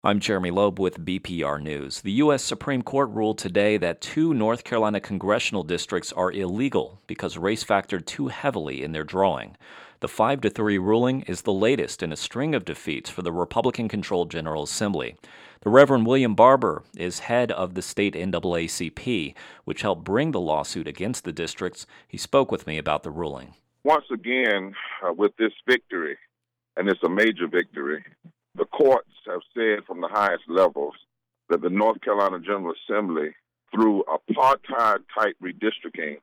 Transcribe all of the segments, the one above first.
I'm Jeremy Loeb with BPR News. The U.S. Supreme Court ruled today that two North Carolina congressional districts are illegal because race factored too heavily in their drawing. The 5-3 ruling is the latest in a string of defeats for the Republican-controlled General Assembly. The Reverend William Barber is head of the state NAACP, which helped bring the lawsuit against the districts. He spoke with me about the ruling. Once again, with this victory, and it's a major victory, the courts have said from the highest levels that the North Carolina General Assembly, through apartheid-type redistricting,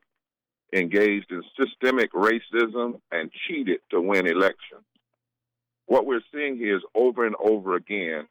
engaged in systemic racism and cheated to win elections. What we're seeing here is over and over again,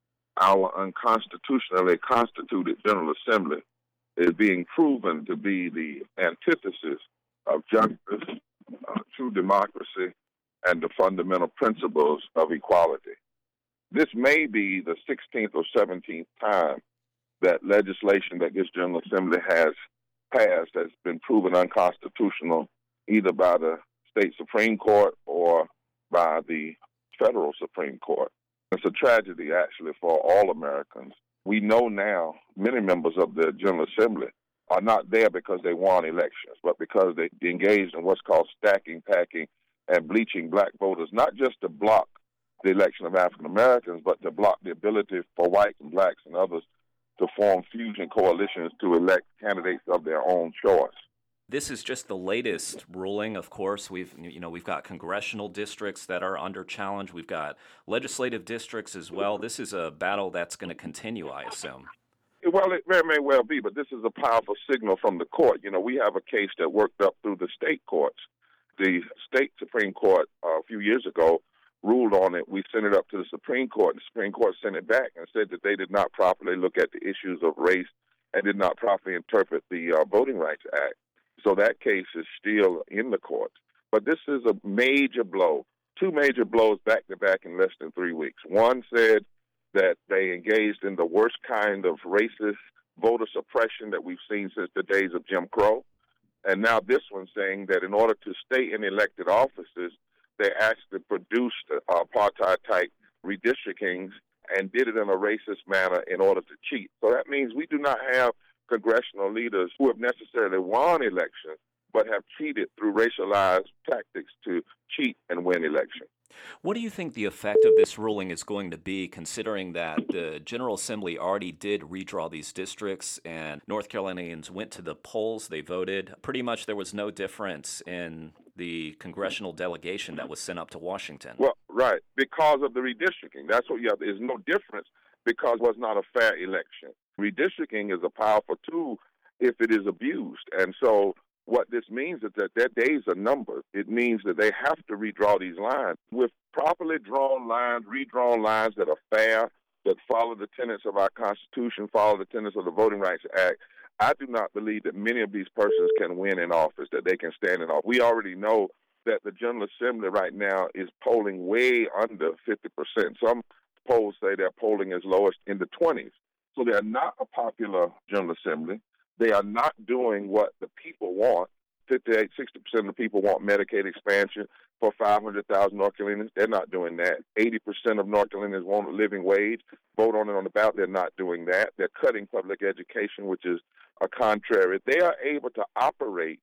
our unconstitutionally constituted General Assembly is being proven to be the antithesis of justice, true democracy, and the fundamental principles of equality. This may be the 16th or 17th time that legislation that this General Assembly has passed has been proven unconstitutional, either by the state Supreme Court or by the federal Supreme Court. It's a tragedy, actually, for all Americans. We know now many members of the General Assembly are not there because they won elections, but because they engaged in what's called stacking, packing, and bleaching black voters, not just to block the election of African Americans, but to block the ability for whites and blacks and others to form fusion coalitions to elect candidates of their own choice. This is just the latest ruling. Of course, we've got congressional districts that are under challenge. We've got legislative districts as well. This is a battle that's going to continue, I assume. Well, it very may well be, but this is a powerful signal from the court. We have a case that worked up through the state courts. The state Supreme Court a few years ago ruled on it. We sent it up to the Supreme Court. The Supreme Court sent it back and said that they did not properly look at the issues of race and did not properly interpret the Voting Rights Act. So that case is still in the courts. But this is a major blow, two major blows back to back in less than 3 weeks. One said that they engaged in the worst kind of racist voter suppression that we've seen since the days of Jim Crow. And now this one saying that in order to stay in elected offices, they actually produced apartheid-type redistrictings and did it in a racist manner in order to cheat. So that means we do not have congressional leaders who have necessarily won elections, but have cheated through racialized tactics to cheat and win elections. What do you think the effect of this ruling is going to be, considering that the General Assembly already did redraw these districts and North Carolinians went to the polls, they voted? Pretty much there was no difference in the congressional delegation that was sent up to Washington. Well, right, because of the redistricting. That's what you have. There's no difference because it was not a fair election. Redistricting is a powerful tool if it is abused. And so what this means is that their days are numbered. It means that they have to redraw these lines. With properly drawn lines, redrawn lines that are fair, that follow the tenets of our Constitution, follow the tenets of the Voting Rights Act, I do not believe that many of these persons can win in office, that they can stand in office. We already know that the General Assembly right now is polling way under 50%. Some polls say they're polling as low as in the 20s. So they are not a popular General Assembly. They are not doing what the people want. 58, 60% of the people want Medicaid expansion for 500,000 North Carolinians. They're not doing that. 80% of North Carolinians want a living wage. Vote on it on the ballot. They're not doing that. They're cutting public education, which is a contrary. They are able to operate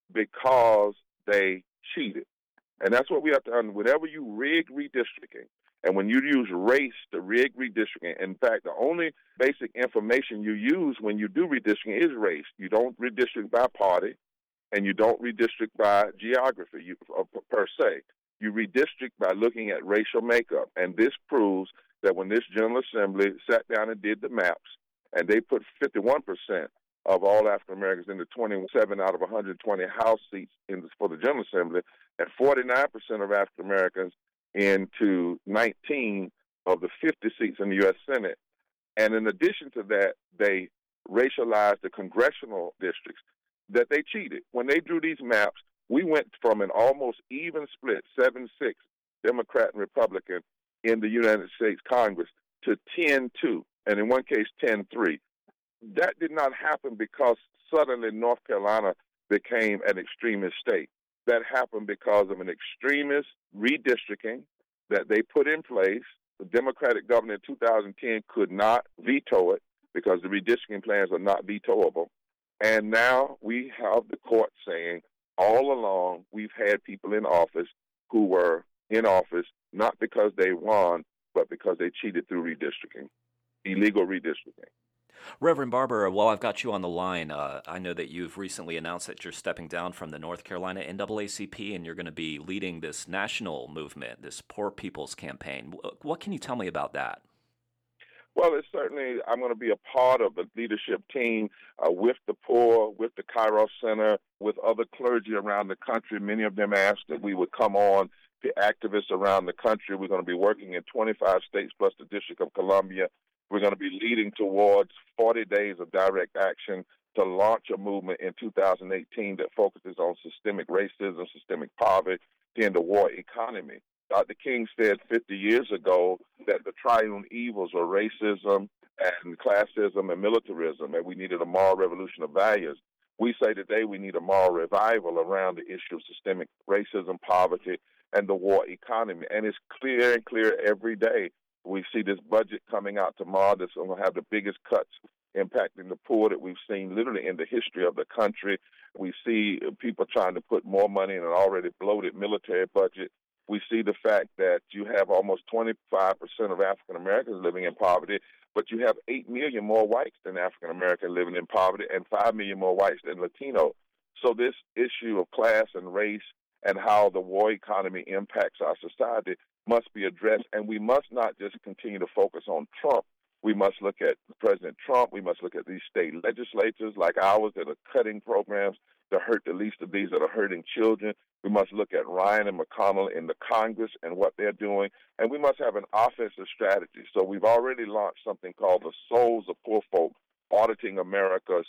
because they cheated. And that's what we have to understand. Whenever you rig redistricting, and when you use race to rig redistricting, in fact, the only basic information you use when you do redistricting is race. You don't redistrict by party, and you don't redistrict by geography per se. You redistrict by looking at racial makeup. And this proves that when this General Assembly sat down and did the maps, and they put 51% of all African Americans into 27 out of 120 House seats for the General Assembly, and 49% of African Americans into 19 of the 50 seats in the U.S. Senate. And in addition to that, they racialized the congressional districts, that they cheated. When they drew these maps, we went from an almost even split, 7-6, Democrat and Republican, in the United States Congress to 10-2, and in one case, 10-3. That did not happen because suddenly North Carolina became an extremist state. That happened because of an extremist redistricting that they put in place The Democratic governor in 2010 could not veto it because the redistricting plans are not vetoable. And now we have the court saying all along we've had people in office who were in office not because they won, but because they cheated through redistricting, illegal redistricting. Reverend Barber, while I've got you on the line, I know that you've recently announced that you're stepping down from the North Carolina NAACP and you're going to be leading this national movement, this Poor People's Campaign. What can you tell me about that? Well, it's certainly, I'm going to be a part of the leadership team with the poor, with the Kairos Center, with other clergy around the country. Many of them asked that we would come on, the activists around the country. We're going to be working in 25 states plus the District of Columbia. We're going to be leading towards 40 days of direct action to launch a movement in 2018 that focuses on systemic racism, systemic poverty, and the war economy. Dr. King said 50 years ago that the triune evils were racism and classism and militarism, and we needed a moral revolution of values. We say today we need a moral revival around the issue of systemic racism, poverty, and the war economy. And it's clear and clear every day. We see this budget coming out tomorrow that's going to have the biggest cuts impacting the poor that we've seen literally in the history of the country. We see people trying to put more money in an already bloated military budget. We see the fact that you have almost 25% of African Americans living in poverty, but you have 8 million more whites than African Americans living in poverty and 5 million more whites than Latino. So this issue of class and race and how the war economy impacts our society must be addressed, and we must not just continue to focus on Trump. We must look at President Trump. We must look at these state legislatures like ours that are cutting programs to hurt the least of these that are hurting children. We must look at Ryan and McConnell in the Congress and what they're doing, and we must have an offensive strategy. So we've already launched something called the Souls of Poor Folk, auditing America's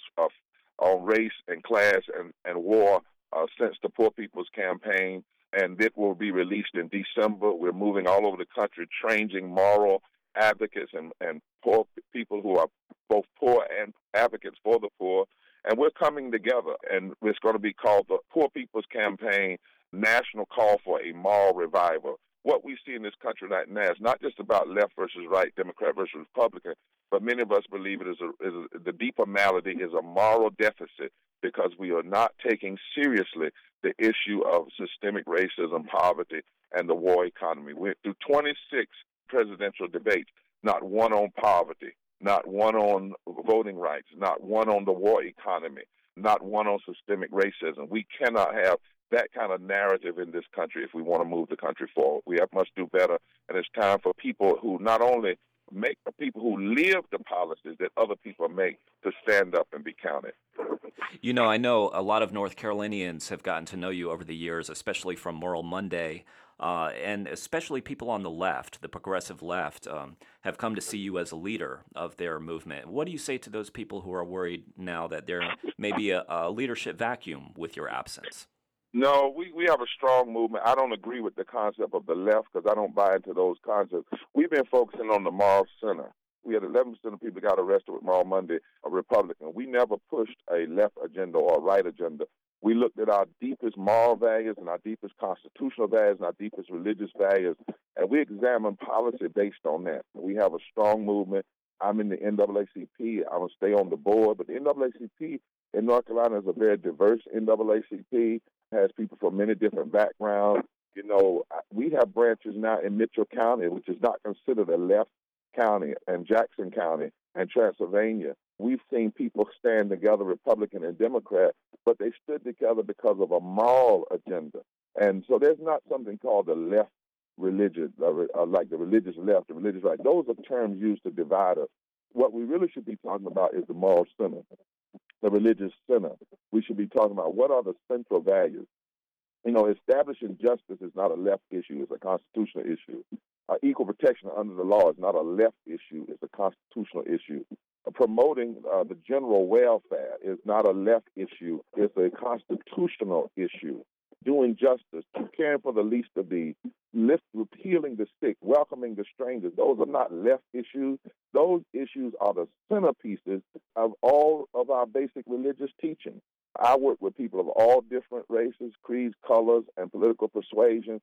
on race and class and war since the Poor People's Campaign, and it will be released in December. We're moving all over the country, training moral advocates and poor people who are both poor and advocates for the poor. And we're coming together, and it's going to be called the Poor People's Campaign, National Call for a Moral Revival. What we see in this country right now is not just about left versus right, Democrat versus Republican, but many of us believe it is the deeper malady is a moral deficit because we are not taking seriously the issue of systemic racism, poverty, and the war economy. We went through 26 presidential debates, not one on poverty, not one on voting rights, not one on the war economy, not one on systemic racism. We cannot have that kind of narrative in this country if we want to move the country forward. We must do better, and it's time for people who not only make people who live the policies that other people make to stand up and be counted. You know, I know a lot of North Carolinians have gotten to know you over the years, especially from Moral Monday, and especially people on the left, the progressive left, have come to see you as a leader of their movement. What do you say to those people who are worried now that there may be a leadership vacuum with your absence? No, we have a strong movement. I don't agree with the concept of the left because I don't buy into those concepts. We've been focusing on the moral center. We had 11% of people got arrested with Moral Monday, a Republican. We never pushed a left agenda or a right agenda. We looked at our deepest moral values and our deepest constitutional values and our deepest religious values, and we examined policy based on that. We have a strong movement. I'm in the NAACP. I'm going to stay on the board, but the NAACP in North Carolina is a very diverse NAACP, has people from many different backgrounds. You know, we have branches now in Mitchell County, which is not considered a left county, and Jackson County and Transylvania. We've seen people stand together, Republican and Democrat, but they stood together because of a moral agenda. And so there's not something called the left religion, like the religious left, the religious right. Those are terms used to divide us. What we really should be talking about is the moral center, the religious center. We should be talking about what are the central values. You know, establishing justice is not a left issue, it's a constitutional issue. Equal protection under the law is not a left issue, it's a constitutional issue. Promoting the general welfare is not a left issue, it's a constitutional issue. Doing justice, caring for the least of these, repealing the sick, welcoming the strangers, those are not left issues. Those issues are the centerpieces of all of our basic religious teaching. I work with people of all different races, creeds, colors, and political persuasion.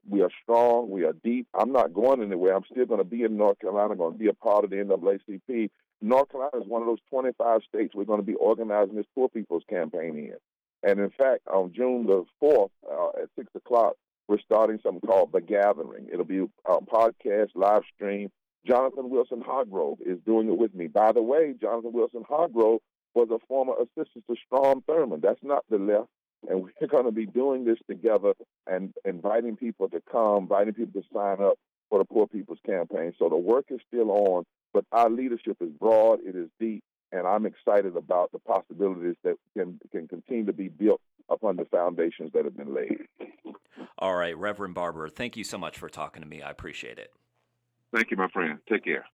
We are strong. We are deep. I'm not going anywhere. I'm still going to be in North Carolina, going to be a part of the NAACP. North Carolina is one of those 25 states we're going to be organizing this Poor People's Campaign in. And in fact, on June the 4th at 6 o'clock, we're starting something called The Gathering. It'll be a podcast, live stream. Jonathan Wilson Hargrove is doing it with me. By the way, Jonathan Wilson Hargrove was a former assistant to Strom Thurmond. That's not the left. And we're going to be doing this together and inviting people to come, inviting people to sign up for the Poor People's Campaign. So the work is still on, but our leadership is broad, it is deep, and I'm excited about the possibilities that can continue to be built upon the foundations that have been laid. All right, Reverend Barber, thank you so much for talking to me. I appreciate it. Thank you, my friend. Take care.